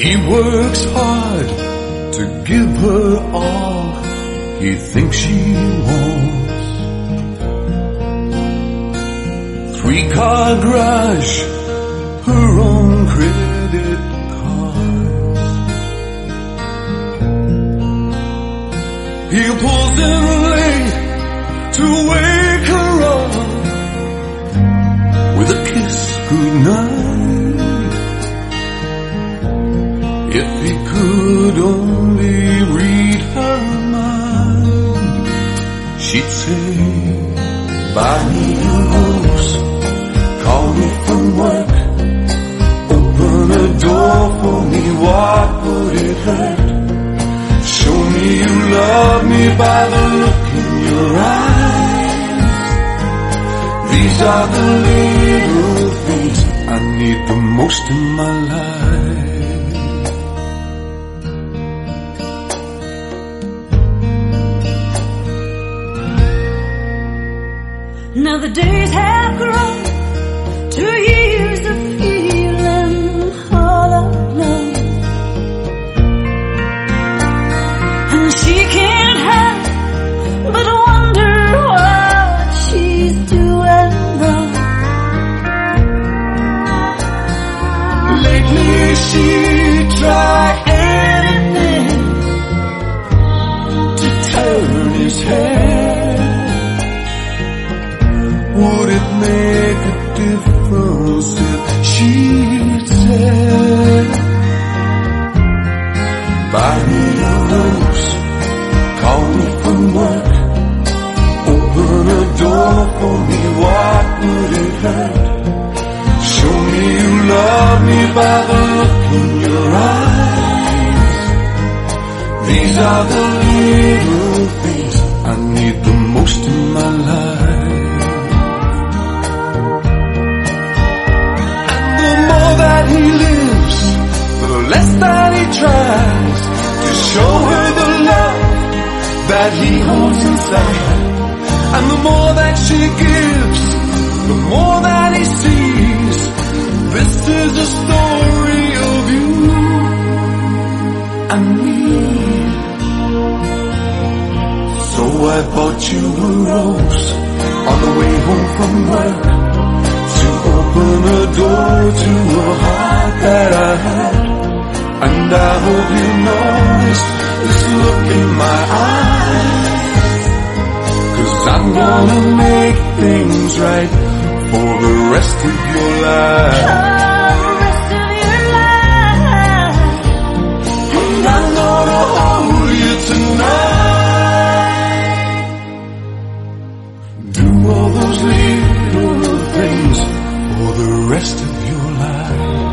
He works hard to give her all he thinks she wants. 3-car garage, her own credit cards. He pulls in late to wake her up with a kiss goodnight. If he could only read her mind, she'd say, buy me a rose, call me from work, open a door for me, what would it hurt? Show me you love me by the look in your eyes. These are the little things I need the most in my life. Now the days have grown to years of feeling all alone, and she can't help but wonder what she's doing wrong. Lately she tried anything to turn his head. Would it make a difference if she said, buy me a rose, call me from work, open a door for me, what would it hurt? Show me you love me by the look in your eyes. These are the little things I need the most in my life. That he lives, the less that he tries to show her the love that he holds inside. And the more that she gives, the more that he sees. This is a story of you and me. So I bought you a rose on the way home from work, to open a door to a heart that I had. And I hope you notice this look in my eyes, 'cause I'm gonna make things right for the rest of your life. And I'm gonna hold you tonight. Do all those little things for the rest of your life.